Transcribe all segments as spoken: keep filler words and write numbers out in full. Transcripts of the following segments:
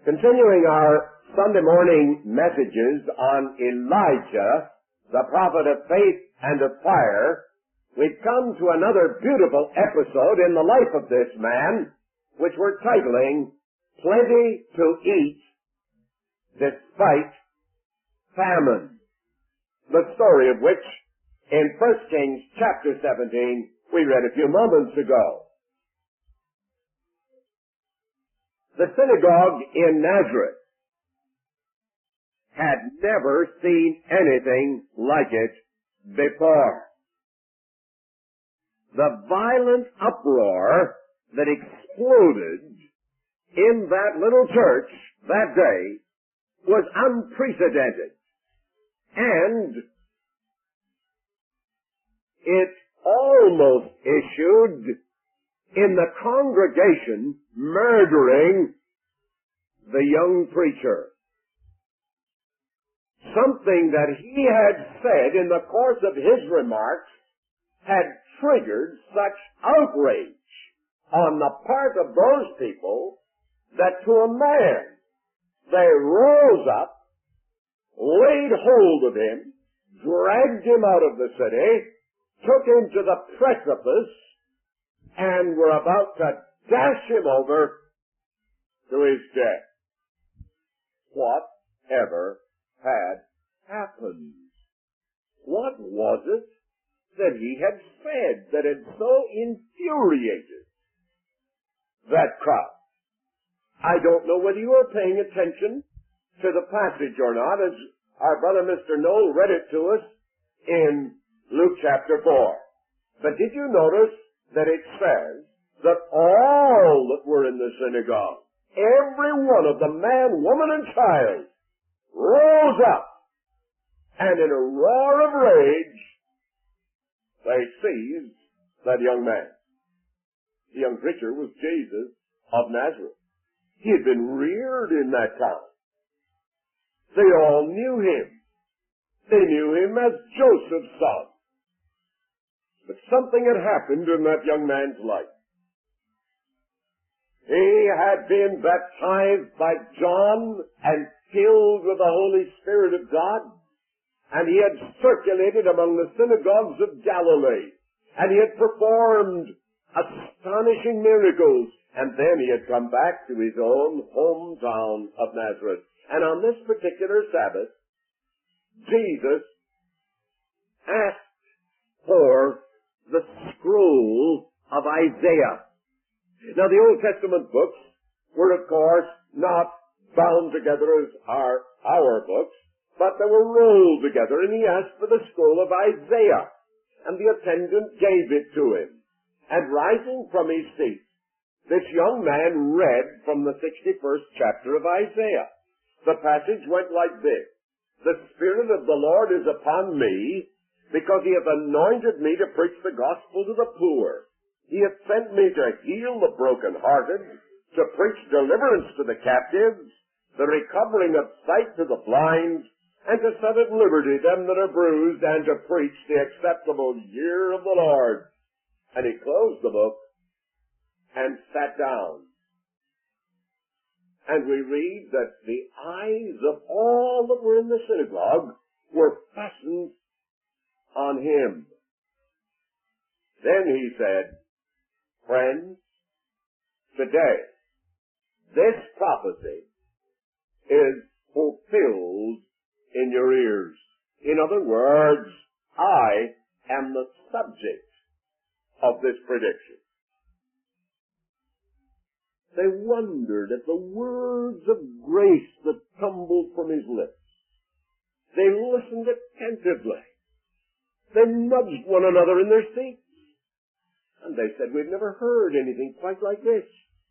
Continuing our Sunday morning messages on Elijah, the prophet of faith and of fire, we've come to another beautiful episode in the life of this man, which we're titling, Plenty to Eat Despite Famine. The story of which, in First Kings chapter seventeen, we read a few moments ago. The synagogue in Nazareth had never seen anything like it before. The violent uproar that exploded in that little church that day was unprecedented. And it almost issued in the congregation murdering the young preacher. Something that he had said in the course of his remarks had triggered such outrage on the part of those people that to a man they rose up, laid hold of him, dragged him out of the city, took him to the precipice, and were about to dash him over to his death. Whatever had happened? What was it that he had said that had so infuriated that crowd? I don't know whether you are paying attention to the passage or not, as our brother Mister Noel read it to us in Luke chapter four. But did you notice that it says that all that were in the synagogue, every one of them, man, woman, and child, rose up, and in a roar of rage, they seized that young man. The young preacher was Jesus of Nazareth. He had been reared in that town. They all knew him. They knew him as Joseph's son. But something had happened in that young man's life. He had been baptized by John and filled with the Holy Spirit of God, and he had circulated among the synagogues of Galilee, and he had performed astonishing miracles, and then he had come back to his own hometown of Nazareth. And on this particular Sabbath, Jesus asked for the scroll of Isaiah. Now, the Old Testament books were, of course, not bound together as are our books, but they were rolled together, and he asked for the scroll of Isaiah, and the attendant gave it to him. And rising from his seat, this young man read from the sixty-first chapter of Isaiah. The passage went like this: "The Spirit of the Lord is upon me, because he hath anointed me to preach the gospel to the poor. He hath sent me to heal the brokenhearted, to preach deliverance to the captives, the recovering of sight to the blind, and to set at liberty them that are bruised, and to preach the acceptable year of the Lord." And he closed the book and sat down. And we read that the eyes of all that were in the synagogue were fastened on him. Then he said, "Friends, today this prophecy is fulfilled in your ears." In other words, I am the subject of this prediction. They wondered at the words of grace that tumbled from his lips. They listened attentively. They nudged one another in their seats. And they said, "We've never heard anything quite like this."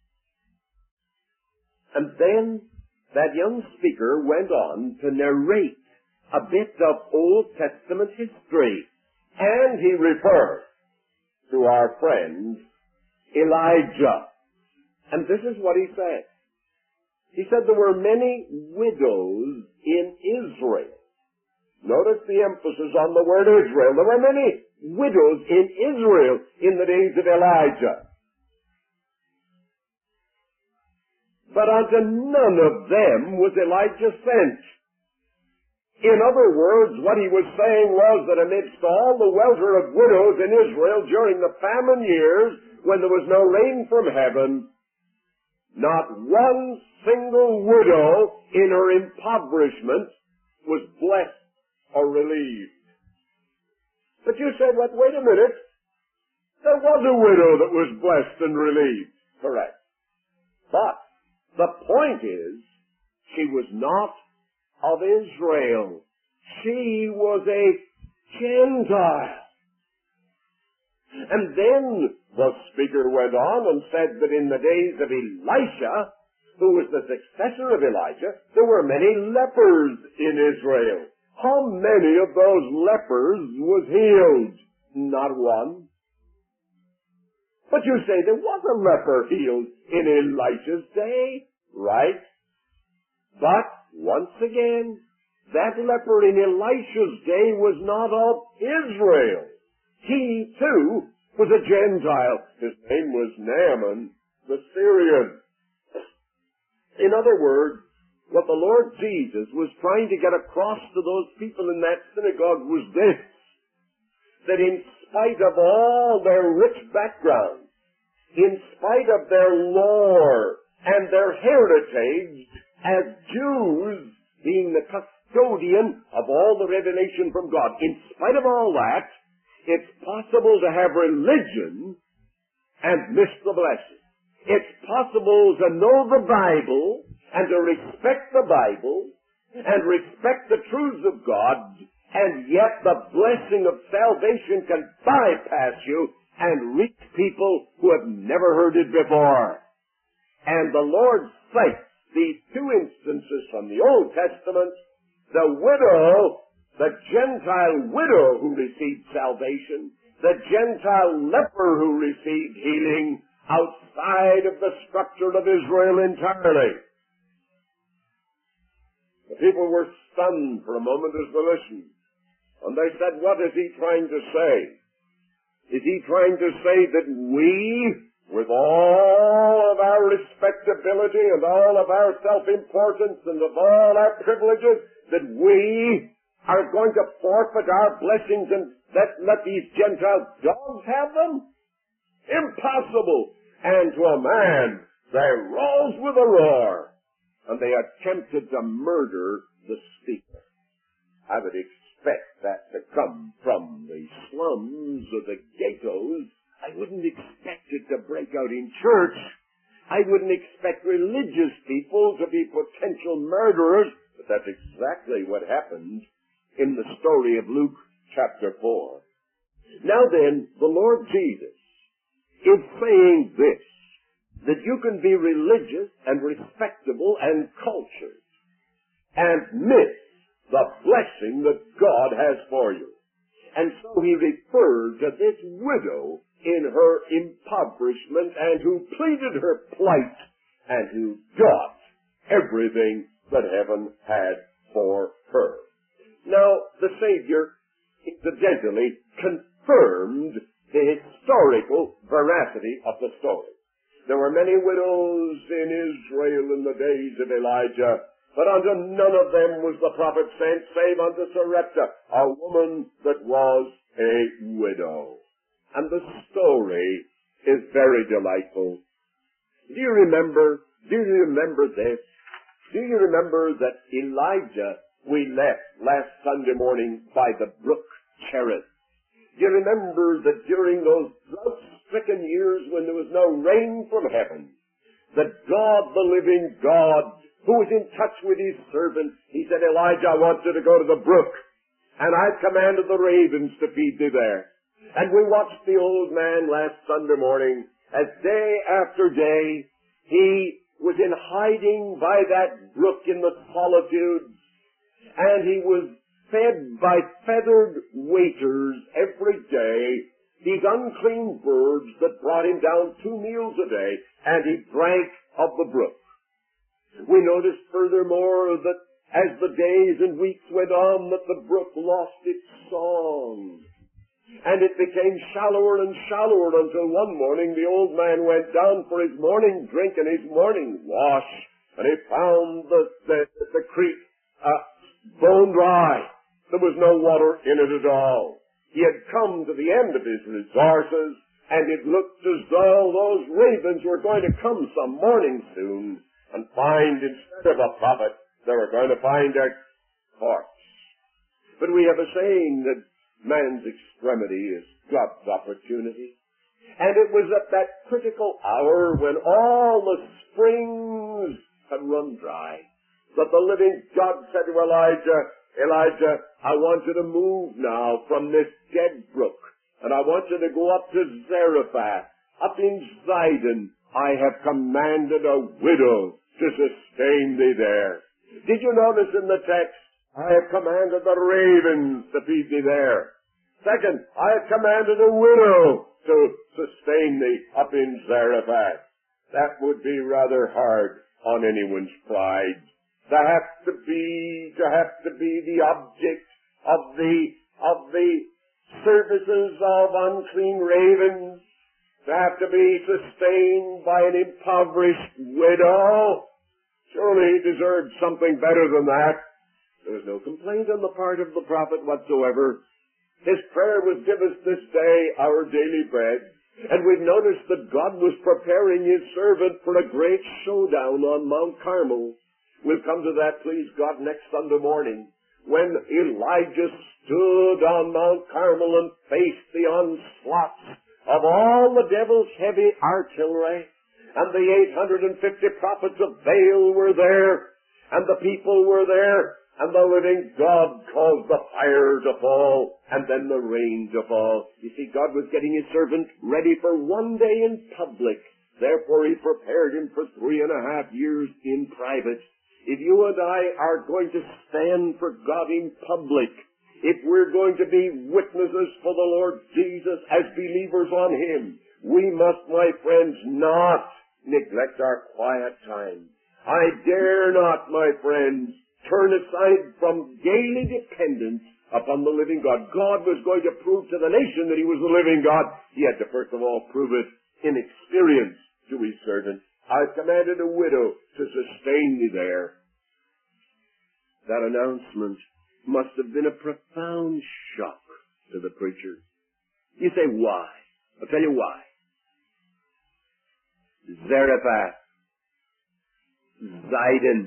And then that young speaker went on to narrate a bit of Old Testament history. And he referred to our friend Elijah. And this is what he said. He said there were many widows in Israel. Notice the emphasis on the word Israel. There were many widows in Israel in the days of Elijah. but unto none of them was Elijah sent. In other words, what he was saying was that amidst all the welter of widows in Israel during the famine years, when there was no rain from heaven, not one single widow in her impoverishment was blessed or relieved. But you said, "What? Wait a minute. There was a widow that was blessed and relieved." Correct. But the point is, she was not of Israel. She was a Gentile. And then the speaker went on and said that in the days of Elisha, who was the successor of Elijah, there were many lepers in Israel. How many of those lepers was healed? Not one. But you say there was a leper healed in Elisha's day, right? But, once again, that leper in Elisha's day was not of Israel. He, too, was a Gentile. His name was Naaman the Syrian. In other words, what the Lord Jesus was trying to get across to those people in that synagogue was this: that in spite of all their rich background, in spite of their lore and their heritage as Jews, being the custodian of all the revelation from God, in spite of all that, it's possible to have religion and miss the blessing. It's possible to know the Bible and to respect the Bible and respect the truths of God, and yet the blessing of salvation can bypass you and reach people who have never heard it before. And the Lord cites these two instances from the Old Testament: the widow, the Gentile widow who received salvation, the Gentile leper who received healing outside of the structure of Israel entirely. The people were stunned for a moment as they listened. And they said, "What is he trying to say? Is he trying to say that we, with all of our respectability and all of our self-importance and of all our privileges, that we are going to forfeit our blessings and let, let these Gentile dogs have them? Impossible!" And to a man, they rose with a roar, and they attempted to murder the speaker. I would expect that to come from the slums or the ghettos. I wouldn't expect it to break out in church. I wouldn't expect religious people to be potential murderers, but that's exactly what happened in the story of Luke chapter four. Now then, the Lord Jesus is saying this, that you can be religious and respectable and cultured and miss the blessing that God has for you. And so he referred to this widow in her impoverishment and who pleaded her plight and who got everything that heaven had for her. Now, the Savior incidentally confirmed the historical veracity of the story. There were many widows in Israel in the days of Elijah, but unto none of them was the prophet sent, save unto Sarepta, a woman that was a widow. And the story is very delightful. Do you remember, do you remember this? Do you remember that Elijah we left last Sunday morning by the brook Cherith? Do you remember that during those drought-stricken years when there was no rain from heaven, that God, the living God, who was in touch with his servant, he said, "Elijah, I want you to go to the brook, and I've commanded the ravens to feed thee there." And we watched the old man last Sunday morning as day after day he was in hiding by that brook in the solitudes, and he was fed by feathered waiters every day, these unclean birds that brought him down two meals a day, and he drank of the brook. We noticed furthermore that as the days and weeks went on, that the brook lost its song. And it became shallower and shallower until one morning the old man went down for his morning drink and his morning wash, and he found the, the, the creek uh, bone dry. There was no water in it at all. He had come to the end of his resources, and it looked as though those ravens were going to come some morning soon and find, instead of a prophet, they were going to find a corpse. But we have a saying that man's extremity is God's opportunity. And it was at that critical hour when all the springs had run dry that the living God said to Elijah, Elijah, I want you to move now from this dead brook, and I want you to go up to Zarephath, up in Zidon. I have commanded a widow to sustain thee there. Did you notice in the text, I have commanded the ravens to feed thee there. Second, I have commanded a widow to sustain thee up in Zarephath. That would be rather hard on anyone's pride. To have to be, to have to be the object of the, of the services of unclean ravens. To have to be sustained by an impoverished widow. Surely he deserved something better than that. There was no complaint on the part of the prophet whatsoever. His prayer was, give us this day our daily bread. And we've noticed that God was preparing his servant for a great showdown on Mount Carmel. We'll come to that, please God, next Sunday morning, when Elijah stood on Mount Carmel and faced the onslaughts of all the devil's heavy artillery, and the eight hundred fifty prophets of Baal were there, and the people were there, and the living God caused the fire to fall, and then the rain to fall. You see, God was getting his servant ready for one day in public. Therefore, he prepared him for three and a half years in private. If you and I are going to stand for God in public, if we're going to be witnesses for the Lord Jesus as believers on him, we must, my friends, not neglect our quiet time. I dare not, my friends, turn aside from daily dependence upon the living God. God was going to prove to the nation that he was the living God. He had to first of all prove it in experience to his servant. I've commanded a widow to sustain me there. That announcement must have been a profound shock to the preacher. You say, why? I'll tell you why. Zarephath, Zidon.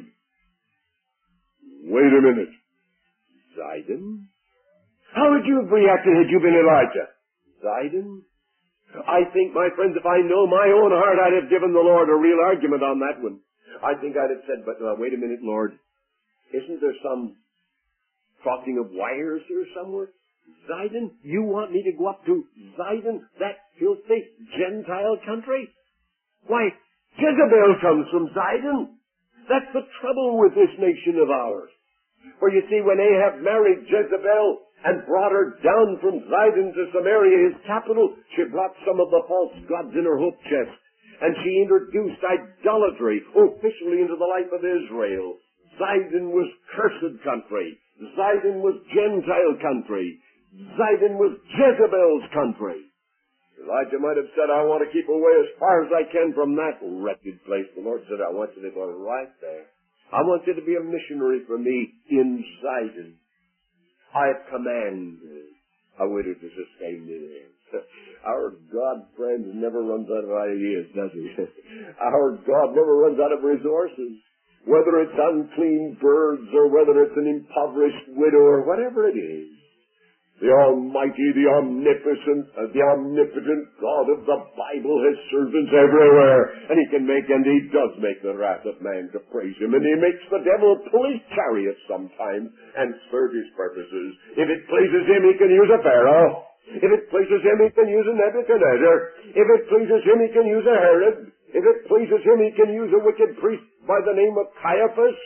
Wait a minute. Zidon? How would you have reacted had you been Elijah? Zidon? I think, my friends, if I know my own heart, I'd have given the Lord a real argument on that one. I think I'd have said, but uh, wait a minute, Lord. Isn't there some crossing of wires here somewhere? Zidon? You want me to go up to Zidon, that filthy Gentile country? Why, Jezebel comes from Zidon. That's the trouble with this nation of ours. For you see, when Ahab married Jezebel and brought her down from Zidon to Samaria, his capital, she brought some of the false gods in her hope chest. And she introduced idolatry officially into the life of Israel. Zidon was cursed country. Zidon was Gentile country. Zidon was Jezebel's country. Elijah might have said, I want to keep away as far as I can from that wretched place. The Lord said, I want you to go right there. I want you to be a missionary for me in Zidon. I have commanded a widow to sustain me there. Our God, friends, never runs out of ideas, does he? Our God never runs out of resources. Whether it's unclean birds or whether it's an impoverished widow or whatever it is. The Almighty, the Omnipotent, uh, the Omnipotent God of the Bible has servants everywhere. And he can make, and he does make the wrath of man to praise him. And he makes the devil pull his chariot sometimes and serve his purposes. If it pleases him, he can use a Pharaoh. If it pleases him, he can use a Nebuchadnezzar. If it pleases him, he can use a Herod. If it pleases him, he can use a wicked priest by the name of Caiaphas.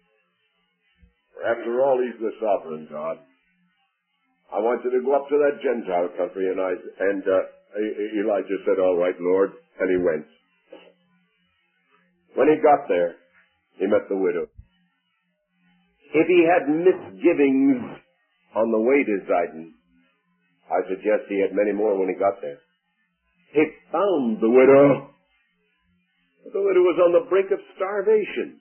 For after all, he's the sovereign God. I want you to go up to that Gentile country. And, I, and uh, Elijah said, all right, Lord. And he went. When he got there, he met the widow. If he had misgivings on the way to Zidon, I suggest he had many more when he got there. He found the widow. The widow was on the brink of starvation.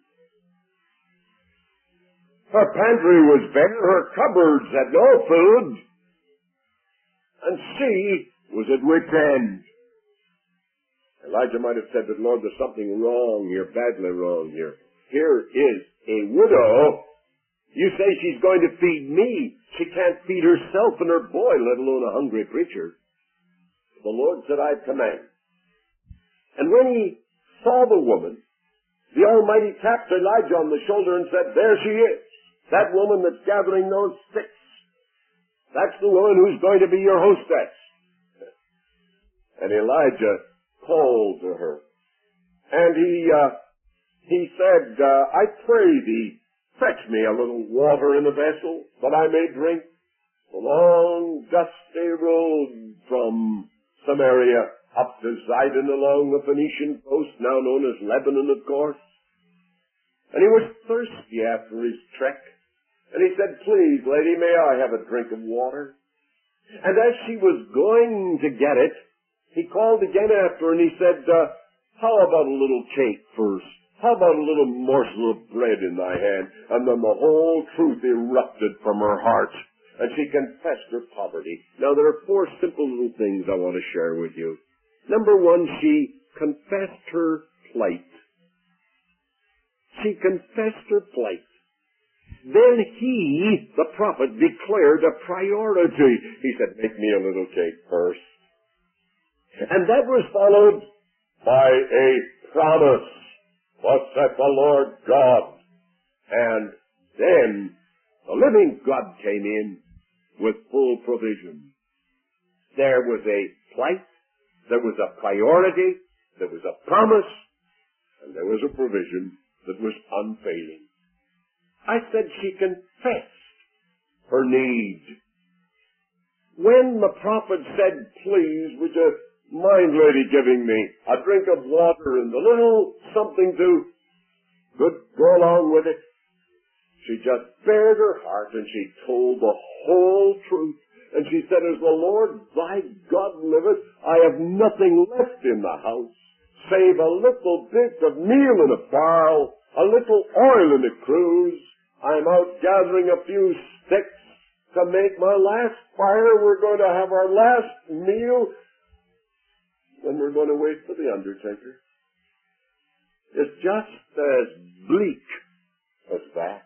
Her pantry was bare, her cupboards had no food, and she was at wit's end. Elijah might have said that, Lord, there's something wrong here, badly wrong here. Here is a widow. You say she's going to feed me. She can't feed herself and her boy, let alone a hungry preacher. The Lord said, I command. And when he saw the woman, the Almighty tapped Elijah on the shoulder and said, there she is. That woman that's gathering those sticks. That's the woman who's going to be your hostess. And Elijah called to her. And he, uh, he said, uh, I pray thee, fetch me a little water in a vessel that I may drink. The long, dusty road from Samaria up to Zidon along the Phoenician coast, now known as Lebanon, of course. And he was thirsty after his trek. And he said, please, lady, may I have a drink of water? And as she was going to get it, he called again after her and he said, uh, how about a little cake first? How about a little morsel of bread in thy hand? And then the whole truth erupted from her heart. And she confessed her poverty. Now there are four simple little things I want to share with you. Number one, she confessed her plight. She confessed her plight. Then he, the prophet, declared a priority. He said, make me a little cake first. And that was followed by a promise. Thus saith the Lord God. And then the living God came in with full provision. There was a plight, there was a priority, there was a promise, and there was a provision that was unfailing. I said she confessed her need. When the prophet said, please, would you mind, lady, giving me a drink of water and a little something to good, go along with it? She just bared her heart and she told the whole truth. And she said, as the Lord thy God liveth, I have nothing left in the house, save a little bit of meal in a barrel, a little oil in a cruse. I'm out gathering a few sticks to make my last fire. We're going to have our last meal. Then we're going to wait for the undertaker. It's just as bleak as that.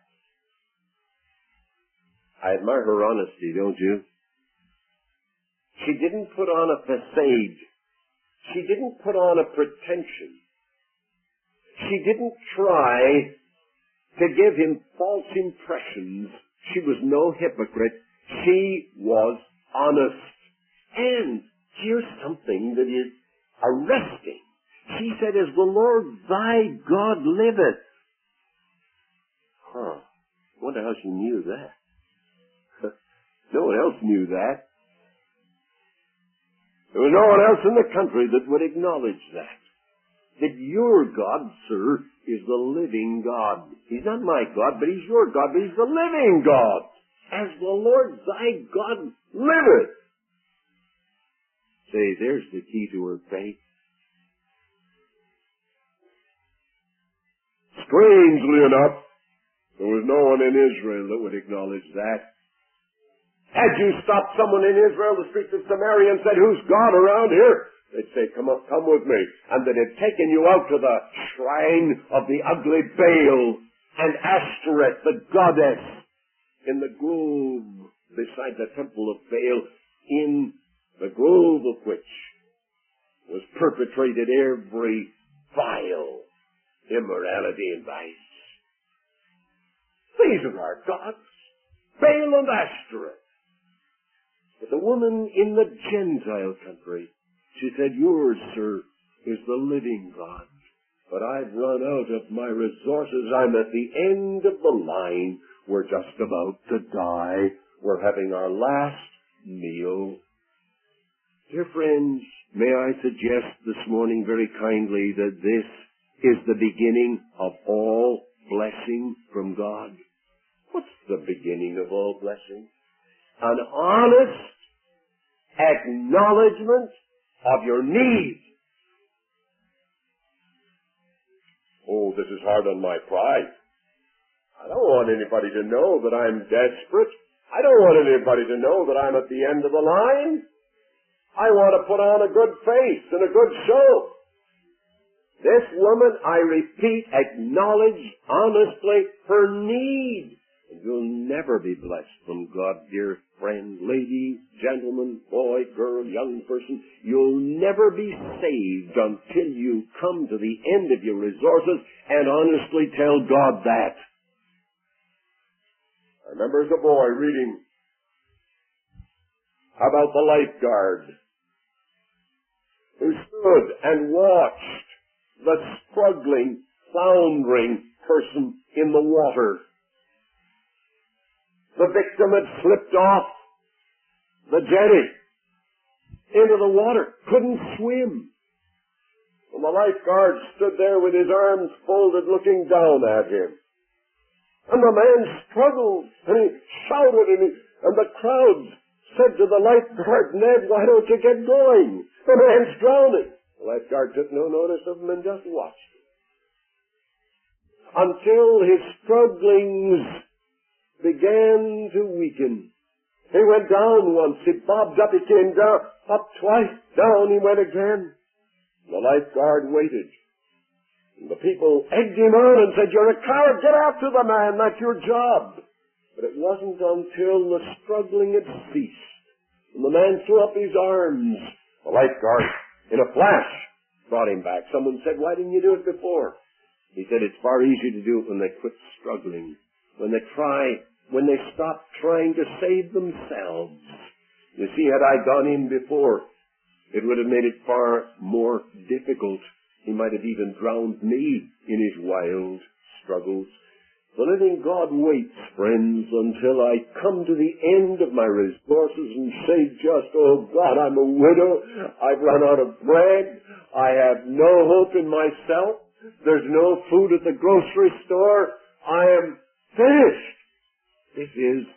I admire her honesty, don't you? She didn't put on a facade. She didn't put on a pretension. She didn't try to give him false impressions. She was no hypocrite. She was honest. And here's something that is arresting. She said, as the Lord thy God liveth. Huh. Wonder how she knew that. No one else knew that. There was no one else in the country that would acknowledge that. That your God, sir, is the living God. He's not my God, but he's your God, but he's the living God. As the Lord thy God liveth. Say, there's the key to her faith. Strangely enough, there was no one in Israel that would acknowledge that. Had you stopped someone in Israel, the streets of Samaria, and said, who's God around here? They'd say, come up, come with me. And they'd have taken you out to the shrine of the ugly Baal and Ashtoreth, the goddess, in the grove beside the temple of Baal, in the grove of which was perpetrated every vile immorality and vice. These are our gods, Baal and Ashtoreth. But the woman in the Gentile country, she said, yours, sir, is the living God. But I've run out of my resources. I'm at the end of the line. We're just about to die. We're having our last meal. Dear friends, may I suggest this morning very kindly that this is the beginning of all blessing from God. What's the beginning of all blessing? An honest acknowledgement of your need. Oh, this is hard on my pride. I don't want anybody to know that I'm desperate. I don't want anybody to know that I'm at the end of the line. I want to put on a good face and a good show. This woman, I repeat, acknowledged honestly her need. And you'll never be blessed from God, dear friend, lady, gentleman, boy, girl, young person. You'll never be saved until you come to the end of your resources and honestly tell God that. I remember as a boy reading about the lifeguard who stood and watched the struggling, floundering person in the water. The victim had slipped off the jetty into the water, couldn't swim. And the lifeguard stood there with his arms folded looking down at him. And the man struggled, and he shouted, and, he, and the crowd said to the lifeguard, "Ned, why don't you get going? The man's drowning." The lifeguard took no notice of him and just watched him. Until his strugglings began to weaken. He went down once, he bobbed up, he came down, up twice, down he went again. The lifeguard waited. And the people egged him on and said, "You're a coward, get after the man, that's your job." But it wasn't until the struggling had ceased, and the man threw up his arms, the lifeguard, in a flash, brought him back. Someone said, "Why didn't you do it before?" He said, "It's far easier to do it when they quit struggling, when they try, when they stop trying to save themselves." You see, had I gone in before, it would have made it far more difficult. He might have even drowned me in his wild struggles. The living God waits, friends, until I come to the end of my resources and say just, "Oh God, I'm a widow. I've run out of bread. I have no hope in myself. There's no food at the grocery store. I am finished." This is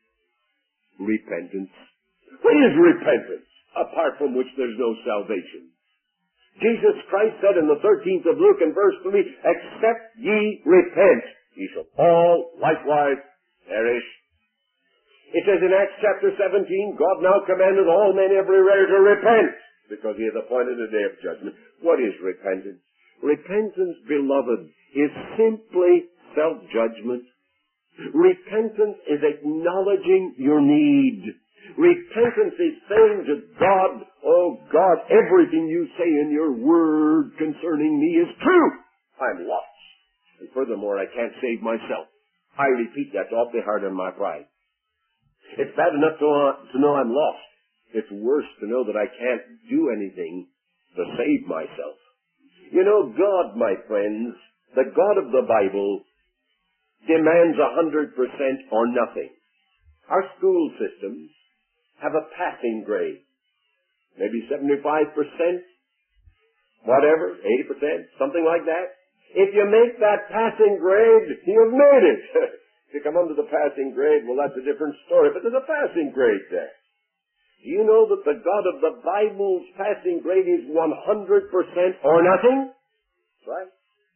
repentance. What is repentance, apart from which there's no salvation? Jesus Christ said in the thirteenth of Luke in verse three, "Except ye repent, ye shall all likewise perish." It says in Acts chapter seventeen, God now commanded all men everywhere to repent, because he hath appointed a day of judgment. What is repentance? Repentance, beloved, is simply self-judgment. Repentance is acknowledging your need. Repentance is saying to God, "Oh God, everything you say in your word concerning me is true. I'm lost. And furthermore, I can't save myself. I repeat, that's awfully hard on my pride. It's bad enough to, uh, to know I'm lost. It's worse to know that I can't do anything to save myself." You know, God, my friends, the God of the Bible, demands a hundred percent or nothing. Our school systems have a passing grade. Maybe seventy-five percent, whatever, eighty percent, something like that. If you make that passing grade, you've made it. If you come under the passing grade, well, that's a different story, but there's a passing grade there. Do you know that the God of the Bible's passing grade is one hundred percent or nothing? That's right.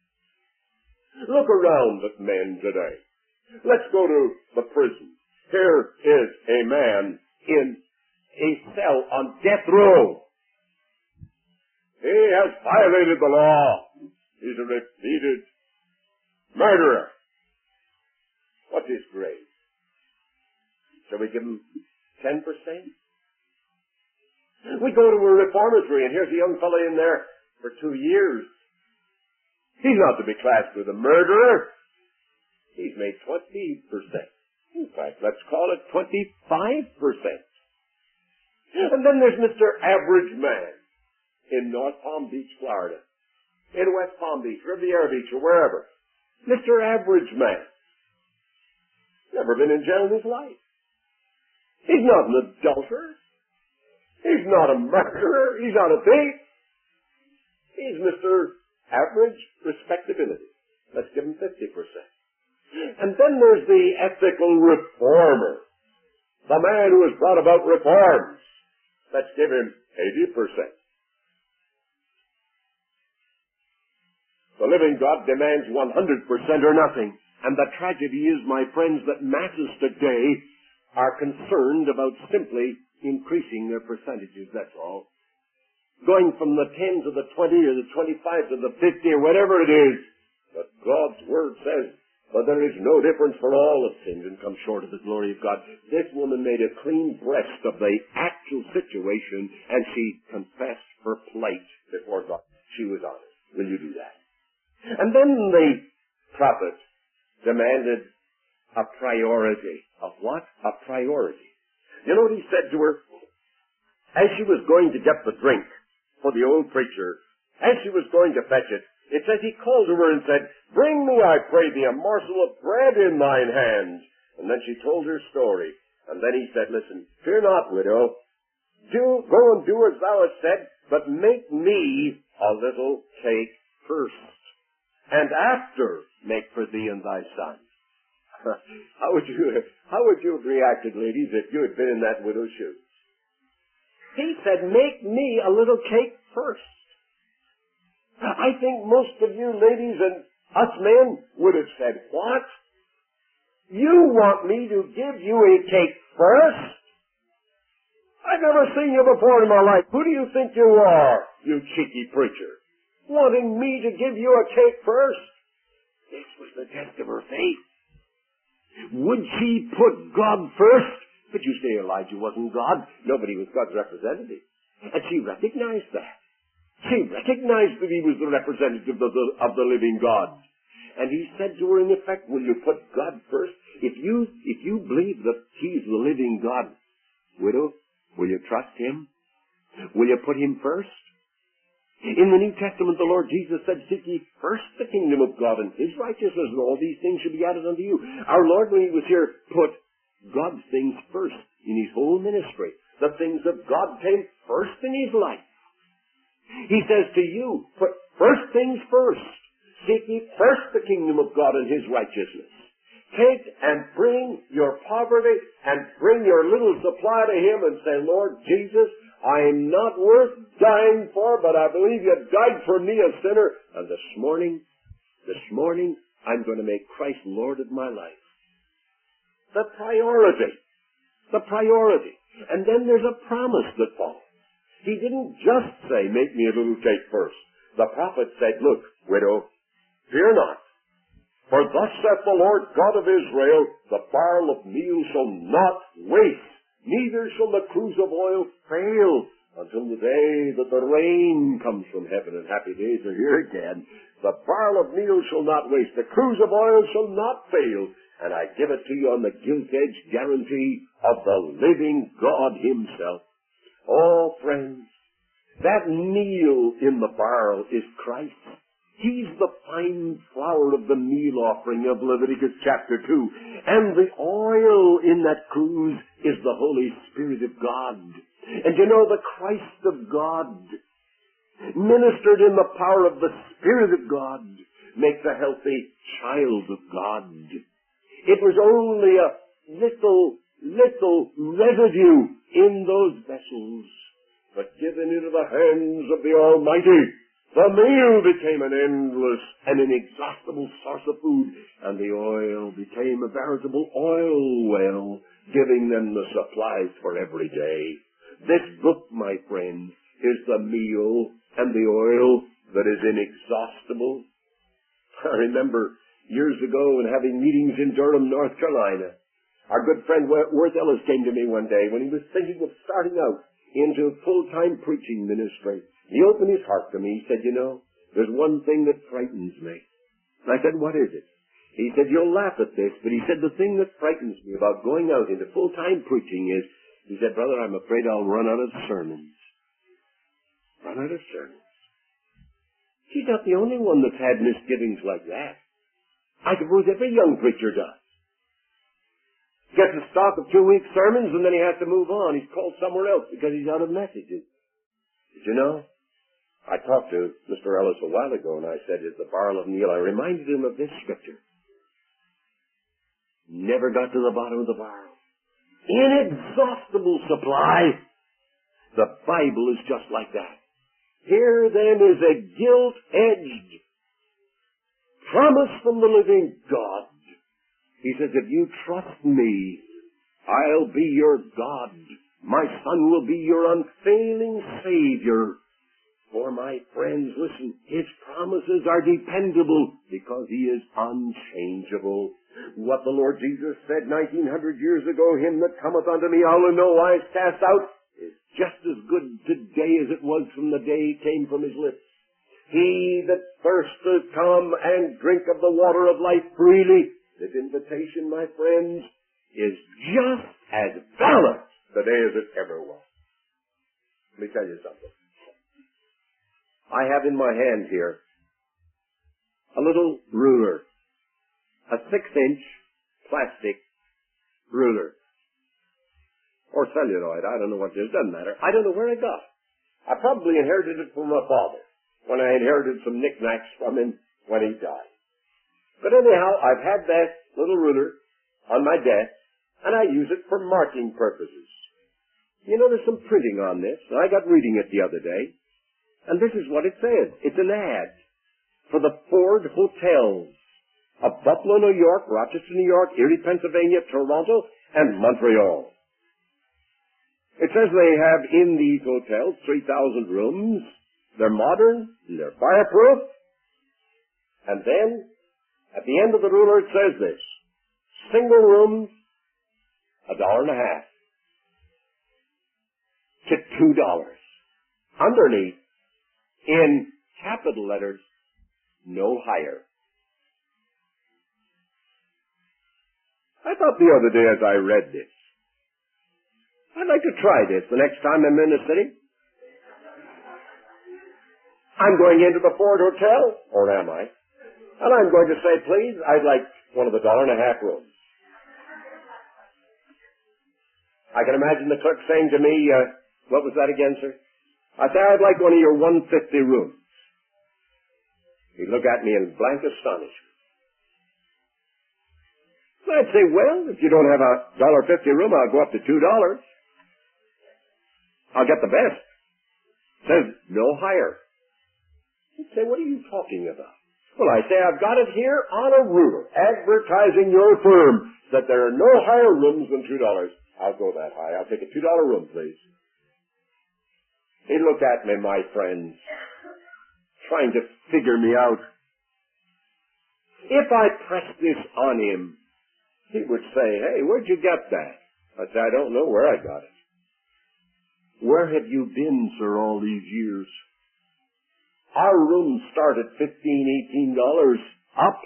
Look around at men today. Let's go to the prison. Here is a man in a cell on death row. He has violated the law. He's a repeated murderer. What's his grade? Shall we give him ten percent? We go to a reformatory, and here's a young fellow in there for two years. He's not to be classed with a murderer. He's made twenty percent. In fact, let's call it twenty-five percent. And then there's Mister Average Man in North Palm Beach, Florida. In West Palm Beach, Riviera Beach, or wherever. Mister Average Man. Never been in jail in his life. He's not an adulterer. He's not a murderer. He's not a thief. He's Mister Average Respectability. Let's give him fifty percent. And then there's the ethical reformer. The man who has brought about reforms. Let's give him eighty percent. The living God demands one hundred percent or nothing. And the tragedy is, my friends, that masses today are concerned about simply increasing their percentages, that's all. Going from the ten to the twenty or the twenty-five to the fifty or whatever it is. But God's Word says, but there is no difference, for all have sinned and come short of the glory of God. This woman made a clean breast of the actual situation, and she confessed her plight before God. She was honest. Will you do that? And then the prophet demanded a priority. Of what? A priority. You know what he said to her? As she was going to get the drink for the old preacher, as she was going to fetch it, it says he called to her and said, "Bring me, I pray thee, a morsel of bread in thine hand." And then she told her story. And then he said, "Listen, fear not, widow. Do, go and do as thou hast said, but make me a little cake first, and after make for thee and thy son." How would you, how would you have reacted, ladies, if you had been in that widow's shoes? He said, "Make me a little cake first." I think most of you ladies and us men would have said, "What? You want me to give you a cake first? I've never seen you before in my life. Who do you think you are, you cheeky preacher? Wanting me to give you a cake first?" This was the test of her faith. Would she put God first? But you say Elijah wasn't God. Nobody was God's representative. And she recognized that. She recognized that he was the representative of the, of the living God. And he said to her, in effect, will you put God first? If you, if you believe that he's the living God, widow, will you trust him? Will you put him first? In the New Testament, the Lord Jesus said, "Seek ye first the kingdom of God and his righteousness, and all these things should be added unto you." Our Lord, when he was here, put God's things first in his whole ministry. The things of God came first in his life. He says to you, put first things first. Seek ye first the kingdom of God and his righteousness. Take and bring your poverty and bring your little supply to him and say, "Lord Jesus, I'm not worth dying for, but I believe you died for me, a sinner. And this morning, this morning, I'm going to make Christ Lord of my life." The priority. The priority. And then there's a promise that follows. He didn't just say, "Make me a little cake first." The prophet said, "Look, widow, fear not. For thus saith the Lord God of Israel, the barrel of meal shall not waste, neither shall the cruse of oil fail, until the day that the rain comes from heaven." And happy days are here again. The barrel of meal shall not waste, the cruse of oil shall not fail, and I give it to you on the gilt-edged guarantee of the living God himself. Oh, friends, that meal in the barrel is Christ. He's the fine flour of the meal offering of Leviticus chapter two. And the oil in that cruse is the Holy Spirit of God. And you know, the Christ of God, ministered in the power of the Spirit of God, makes a healthy child of God. It was only a little, little residue in those vessels, but given into the hands of the Almighty, the meal became an endless and inexhaustible source of food, and the oil became a veritable oil well, giving them the supplies for every day. This book, my friends, is the meal and the oil that is inexhaustible. I remember years ago in having meetings in Durham, North Carolina, our good friend Worth Ellis came to me one day when he was thinking of starting out into full-time preaching ministry. He opened his heart to me. He said, "You know, there's one thing that frightens me." And I said, "What is it?" He said, "You'll laugh at this, but he said, the thing that frightens me about going out into full-time preaching is," he said, "Brother, I'm afraid I'll run out of sermons." Run out of sermons. He's not the only one that's had misgivings like that. I suppose every young preacher does. Gets a stock of two weeks' sermons, and then he has to move on. He's called somewhere else because he's out of messages. Did you know? I talked to Mister Ellis a while ago, and I said, "Is the barrel of meal?" I reminded him of this scripture. Never got to the bottom of the barrel. Inexhaustible supply. The Bible is just like that. Here then is a gilt-edged promise from the living God. He says, if you trust me, I'll be your God. My Son will be your unfailing Savior. For my friends, listen, His promises are dependable because He is unchangeable. What the Lord Jesus said nineteen hundred years ago, him that cometh unto me I will in no wise cast out, is just as good today as it was from the day He came from His lips. He that thirsteth, come and drink of the water of life freely. This invitation, my friends, is just as valid today as it ever was. Let me tell you something. I have in my hand here a little ruler, a six-inch plastic ruler, or celluloid. I don't know what it is. Doesn't matter. I don't know where I got it. I probably inherited it from my father when I inherited some knickknacks from him when he died. But anyhow, I've had that little ruler on my desk, and I use it for marking purposes. You know, there's some printing on this, and I got reading it the other day, and this is what it says. It's an ad for the Ford Hotels of Buffalo, New York, Rochester, New York, Erie, Pennsylvania, Toronto, and Montreal. It says they have in these hotels three thousand rooms. They're modern, they're fireproof, and then at the end of the ruler it says this: single rooms, a dollar and a half to two dollars. Underneath, in capital letters, no higher. I thought the other day as I read this, I'd like to try this the next time I'm in the city. I'm going into the Ford Hotel, or am I? And I'm going to say, please, I'd like one of the dollar and a half rooms. I can imagine the clerk saying to me, uh, what was that again, sir? I say, I'd like one of your one fifty rooms. He'd look at me in blank astonishment. I'd say, well, if you don't have a one dollar fifty room, I'll go up to two dollars. I'll get the best. It says, no higher. He'd say, what are you talking about? Well, I say, I've got it here on a ruler, advertising your firm, that there are no higher rooms than two dollars. I'll go that high. I'll take a two dollar room, please. He looked at me, my friends, trying to figure me out. If I pressed this on him, he would say, hey, where'd you get that? I'd say, I don't know where I got it. Where have you been, sir, all these years? Our rooms start at fifteen, eighteen dollars up.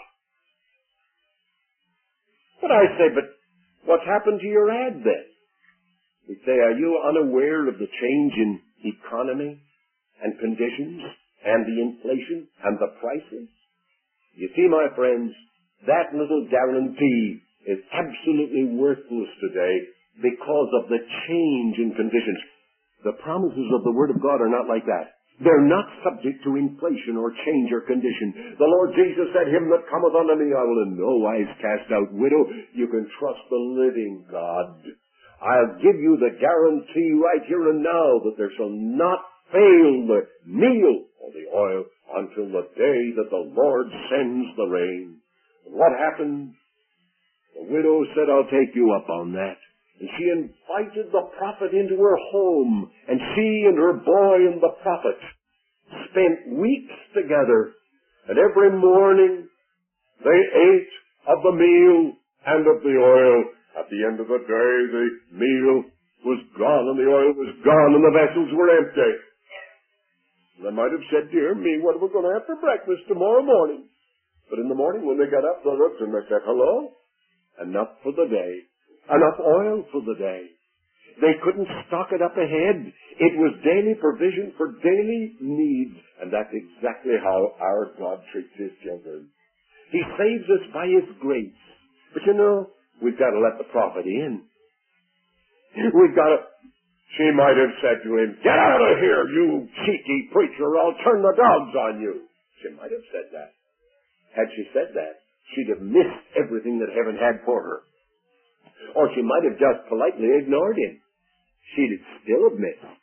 But I say, but what's happened to your ad then? He'd say, are you unaware of the change in economy and conditions and the inflation and the prices? You see, my friends, that little guarantee is absolutely worthless today because of the change in conditions. The promises of the Word of God are not like that. They're not subject to inflation or change or condition. The Lord Jesus said, him that cometh unto me I will in no wise cast out. Widow, you can trust the living God. I'll give you the guarantee right here and now that there shall not fail the meal or the oil until the day that the Lord sends the rain. And what happened? The widow said, I'll take you up on that. And she invited the prophet into her home, and she and her boy and the prophet spent weeks together, and every morning they ate of the meal and of the oil. At the end of the day, the meal was gone and the oil was gone and the vessels were empty. They might have said, dear me, what are we going to have for breakfast tomorrow morning? But in the morning when they got up, they looked and they said, hello, enough for the day. Enough oil for the day. They couldn't stock it up ahead. It was daily provision for daily needs. And that's exactly how our God treats His children. He saves us by His grace. But you know, we've got to let the prophet in. We've got to... She might have said to him, get out of here, you cheeky preacher, or I'll turn the dogs on you. She might have said that. Had she said that, she'd have missed everything that heaven had for her. Or she might have just politely ignored him. She'd still have missed.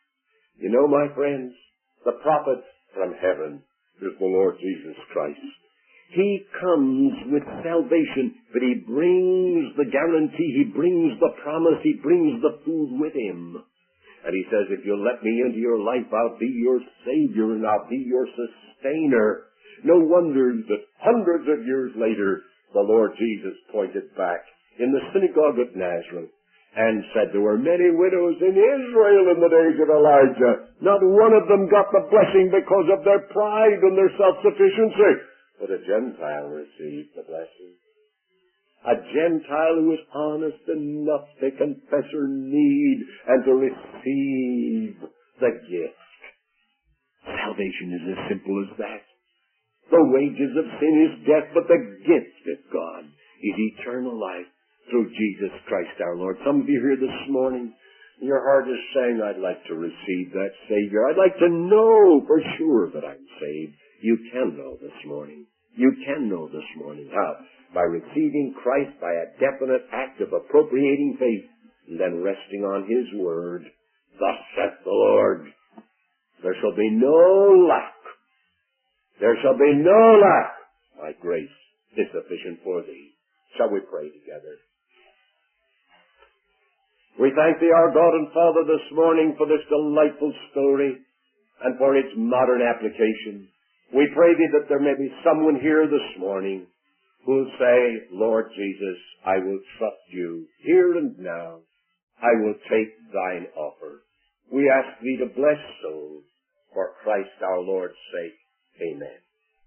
You know, my friends, the prophet from heaven is the Lord Jesus Christ. He comes with salvation, but He brings the guarantee, He brings the promise, He brings the food with Him. And He says, if you'll let me into your life, I'll be your Savior and I'll be your sustainer. No wonder that hundreds of years later, the Lord Jesus pointed back in the synagogue at Nazareth and said, there were many widows in Israel in the days of Elijah. Not one of them got the blessing because of their pride and their self-sufficiency. But a Gentile received the blessing. A Gentile who was honest enough to confess her need and to receive the gift. Salvation is as simple as that. The wages of sin is death, but the gift of God is eternal life through Jesus Christ our Lord. Some of you here this morning, your heart is saying, I'd like to receive that Savior. I'd like to know for sure that I'm saved. You can know this morning. You can know this morning. How? By receiving Christ by a definite act of appropriating faith and then resting on His Word. Thus saith the Lord, there shall be no lack. There shall be no lack. My grace is sufficient for thee. Shall we pray together? We thank Thee, our God and Father, this morning for this delightful story and for its modern application. We pray Thee that there may be someone here this morning who will say, Lord Jesus, I will trust You here and now. I will take Thine offer. We ask Thee to bless souls for Christ our Lord's sake. Amen.